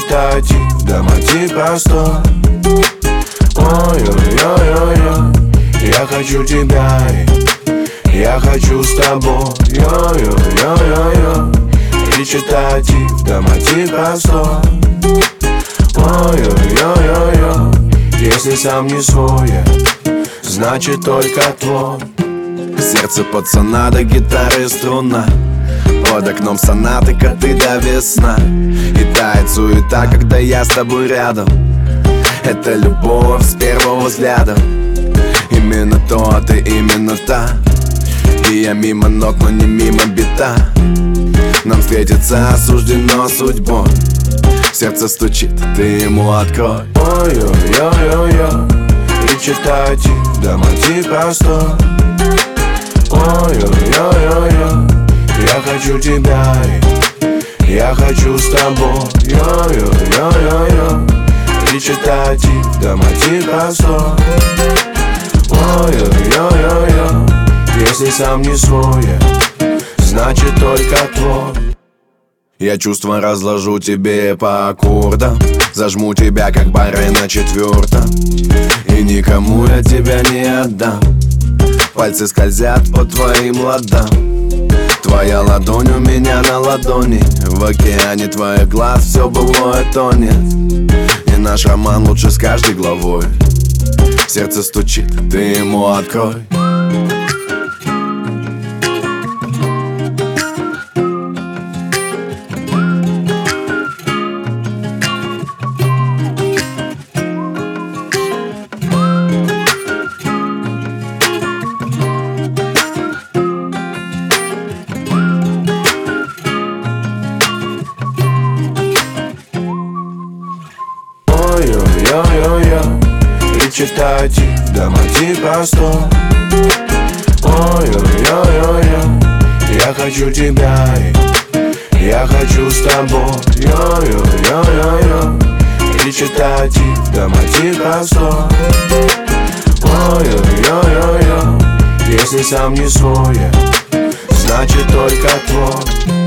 Речитатив, да мотив простой. Ой-ой-ой-ой-ой, я хочу тебя, я хочу с тобой. Ой-ой-ой-ой-ой, речитатив, да мотив простой. Ой-ой-ой-ой-ой, если сам не свой, значит только твой. Сердце пацана до гитары струна, под окном сонаты, коты до весна. И тает суета, когда я с тобой рядом. Это любовь с первого взгляда. Именно то, а ты именно та. И я мимо ног, но не мимо бита. Нам встретиться суждено судьбой. Сердце стучит, ты ему открой. Ой-ой-ой-ой-ой, речитатив, да мотив простой. Ой-ой-ой-ой-ой, я хочу тебя, я хочу с тобой. Ой-ой-ой-ой-ой, речитатив, да мотив простой. Ой-ой-ой-ой-ой, если сам не свой, значит только твой. Я чувства разложу тебе по аккордам, зажму тебя, как барай на четвертом. И никому я тебя не отдам. Пальцы скользят по твоим ладам. Твоя ладонь у меня на ладони. В океане твоих глаз все былое тонет. И наш роман лучше с каждой главой. Сердце стучит, ты ему открой. Ой-ой-ой-ой-ой, речитатив, да мотив простой. Ой-ой-ой-ой-ой, я хочу тебя, я хочу с тобой. Ой-ой-ой-ой-ой, речитатив, да мотив простой. Ой-ой-ой-ой-ой, если сам не свой, значит только твой.